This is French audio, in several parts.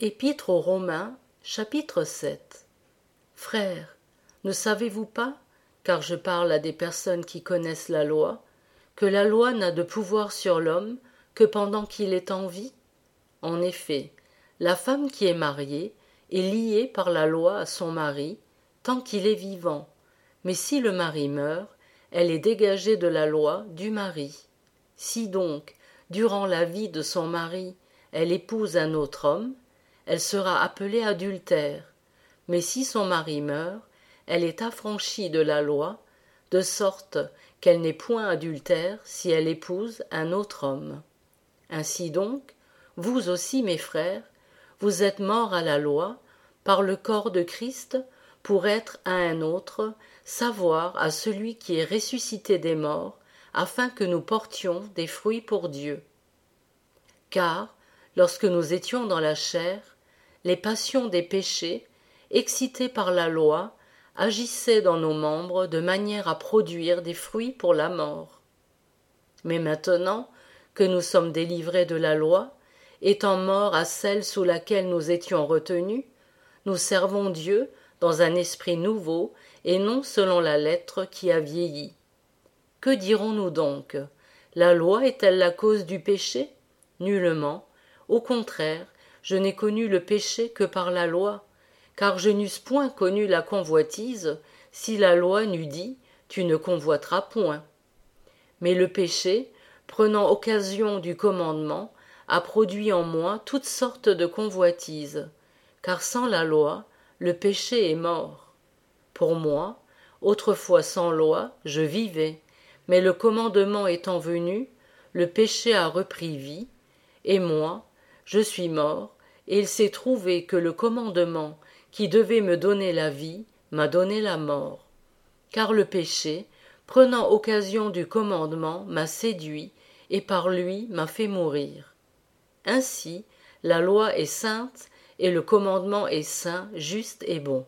Épître aux Romains, chapitre 7. Frères, ne savez-vous pas, car je parle à des personnes qui connaissent la loi, que la loi n'a de pouvoir sur l'homme que pendant qu'il est en vie? En effet, la femme qui est mariée est liée par la loi à son mari tant qu'il est vivant, mais si le mari meurt, elle est dégagée de la loi du mari. Si donc, durant la vie de son mari, elle épouse un autre homme, elle sera appelée adultère. Mais si son mari meurt, elle est affranchie de la loi, de sorte qu'elle n'est point adultère si elle épouse un autre homme. Ainsi donc, vous aussi, mes frères, vous êtes morts à la loi, par le corps de Christ, pour être à un autre, savoir à celui qui est ressuscité des morts, afin que nous portions des fruits pour Dieu. Car, lorsque nous étions dans la chair, les passions des péchés, excitées par la loi, agissaient dans nos membres de manière à produire des fruits pour la mort. Mais maintenant que nous sommes délivrés de la loi, étant morts à celle sous laquelle nous étions retenus, nous servons Dieu dans un esprit nouveau et non selon la lettre qui a vieilli. Que dirons-nous donc? La loi est-elle la cause du péché? Nullement. Au contraire, je n'ai connu le péché que par la loi, car je n'eusse point connu la convoitise, si la loi n'eût dit « Tu ne convoiteras point ». Mais le péché, prenant occasion du commandement, a produit en moi toutes sortes de convoitises, car sans la loi, le péché est mort. Pour moi, autrefois sans loi, je vivais, mais le commandement étant venu, le péché a repris vie, et moi, je suis mort, et il s'est trouvé que le commandement qui devait me donner la vie m'a donné la mort. Car le péché, prenant occasion du commandement, m'a séduit, et par lui m'a fait mourir. Ainsi, la loi est sainte, et le commandement est saint, juste et bon.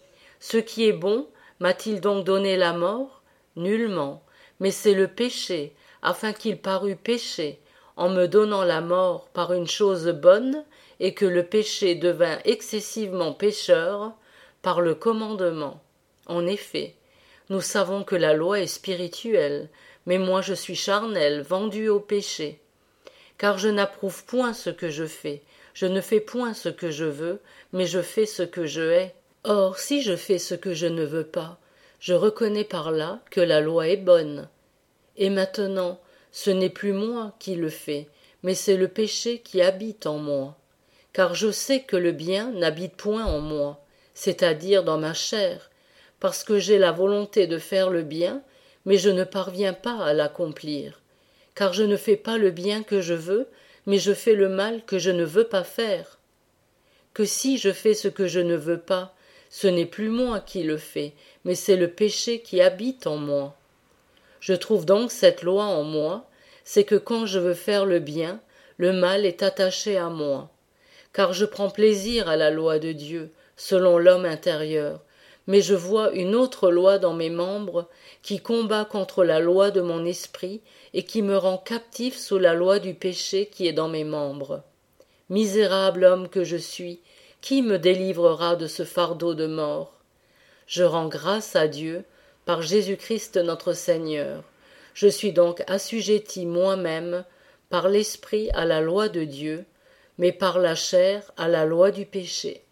Ce qui est bon m'a-t-il donc donné la mort? Nullement, mais c'est le péché, afin qu'il parût péché, en me donnant la mort par une chose bonne, et que le péché devint excessivement pécheur par le commandement. En effet, nous savons que la loi est spirituelle, mais moi je suis charnel, vendu au péché. Car je n'approuve point ce que je fais, je ne fais point ce que je veux, mais je fais ce que je hais. Or, si je fais ce que je ne veux pas, je reconnais par là que la loi est bonne. Et maintenant, ce n'est plus moi qui le fais, mais c'est le péché qui habite en moi. Car je sais que le bien n'habite point en moi, c'est-à-dire dans ma chair, parce que j'ai la volonté de faire le bien, mais je ne parviens pas à l'accomplir. Car je ne fais pas le bien que je veux, mais je fais le mal que je ne veux pas faire. Que si je fais ce que je ne veux pas, ce n'est plus moi qui le fais, mais c'est le péché qui habite en moi. Je trouve donc cette loi en moi, c'est que quand je veux faire le bien, le mal est attaché à moi. Car je prends plaisir à la loi de Dieu, selon l'homme intérieur, mais je vois une autre loi dans mes membres qui combat contre la loi de mon esprit et qui me rend captif sous la loi du péché qui est dans mes membres. Misérable homme que je suis, qui me délivrera de ce fardeau de mort? Je rends grâce à Dieu par Jésus-Christ notre Seigneur. Je suis donc assujetti moi-même par l'esprit à la loi de Dieu, mais par la chair à la loi du péché.